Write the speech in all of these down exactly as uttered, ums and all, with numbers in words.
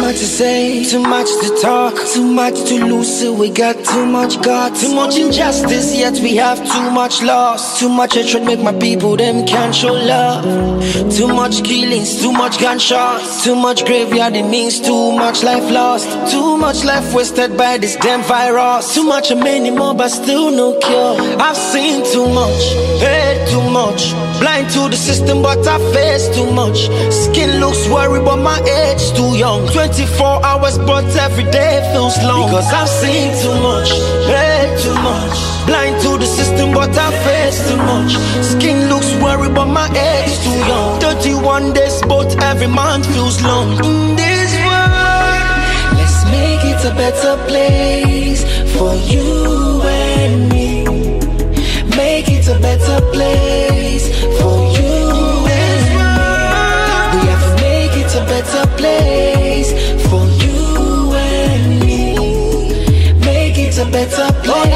much to say, too much to talk, too much to lose, so we got too much God. Too much injustice, yet we have too much loss. Too much hatred make my people, them can't show love. Too much killings, too much gunshots. Too much graveyard, it means too much life lost. Too much life wasted by this damn virus. Too much and many more, but still no cure. I've seen too much, heard too much. Blind to the system, but I face too much. Skin looks worried, but my age too young. Twenty-four hours, but every day feels long. Because I've seen too much, heard too much. Blind to the system, but I face too much. Skin looks worried, but my age too young. Thirty-one days, but every month feels long. In this world, let's make it a better place for you and me. Make it a better place for you and me. We have to make it a better place for you and me. Make it a better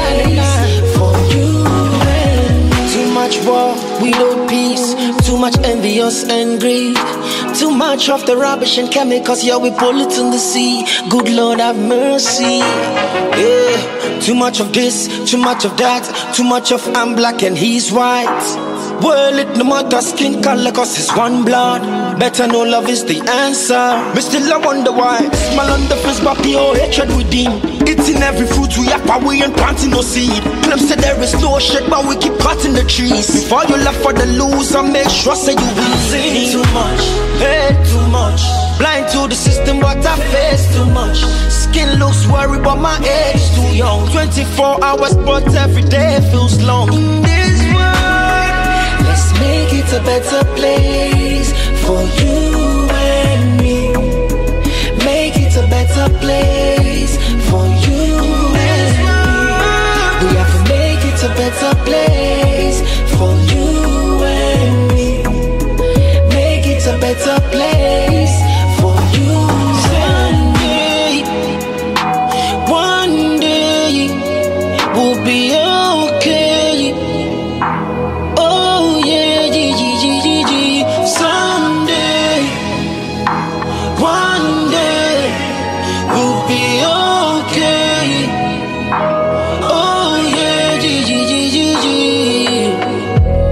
place for you and me. Too much war, we know peace. Too much envious and greed. Too much of the rubbish and chemicals, yeah, we pull it in the sea. Good Lord have mercy. Yeah. Too much of this, too much of that. Too much of I'm black and he's white. Well, it no matter skin color, cause it's one blood. Better know love is the answer. But still I wonder why. Smile on the face, but pure hatred within. Eating every fruit we have, but we ain't planting no seed. Claim say there is no shade, but we keep cutting the trees. Before you left for the loser, make sure say you win. Seen too much, heard too much. Blind to the system, but I face too much. Skin looks worried, but my age too young. Twenty-four hours, but every day feels long. In this world, let's make it a better place for you and me. Make it a better place for you and me. We have to make it a better place for you and me. Make it a better place for you. Someday, one day, we'll be okay. Oh yeah, yeah, yeah, yeah, yeah. Someday, one day, we'll be okay. Oh yeah, yeah, yeah, yeah, yeah, yeah.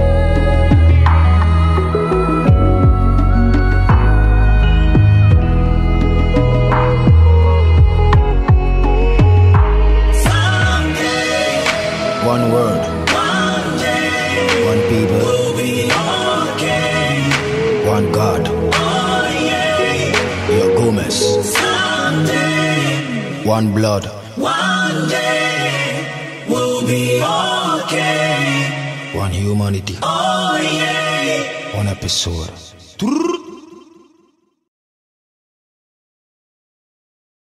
One word, One day one people, we'll be okay. one God. Oh yeah. Your Gomez, Someday, one blood. one day we'll be okay. One humanity, Oh yeah. one episode.